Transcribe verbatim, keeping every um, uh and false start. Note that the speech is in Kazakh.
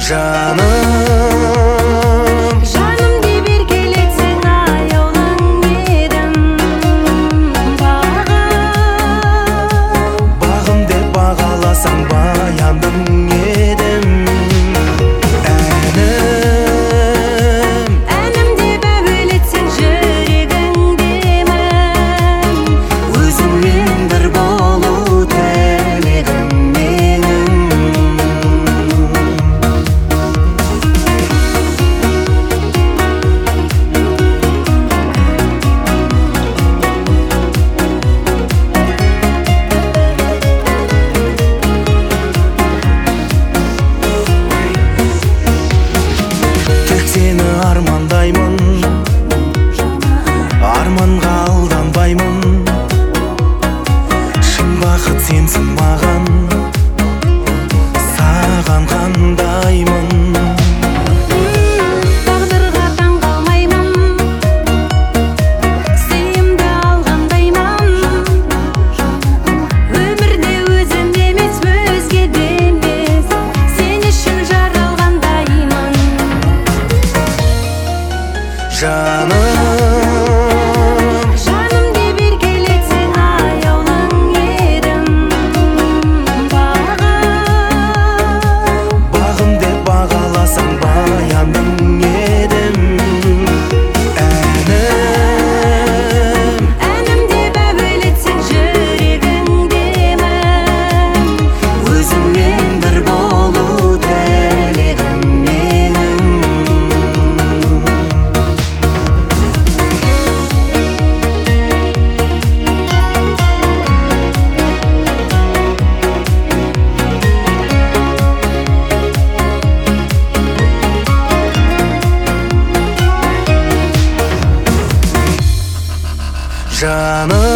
жаным. Жаным деп еркелетсең аяулың едім. Бағым, Бағым деп бағаласаң баяндың едім. Әнім, әнім деп әуелетсең жүрегіңдемін. өзіңмен бір болу тілегім менің. Тек сені армандаймын, арманға алданбаймын. Шын бақыт сенсің маған, саған қандаймын. Тағдырға таңғалмаймын, сыйымды алғандаймын. Өмірде өзім емес, өзге де емес, сен үшін жаралғандаймын. Жаным, Жаным деп еркелетсең аяулың едім. Бағым, бағым деп бағаласаң баяндың едім. Әнім, әнім деп әуелетсең жүрегіңдемін. өзіңмен бір болу тілегім менің. Жаным.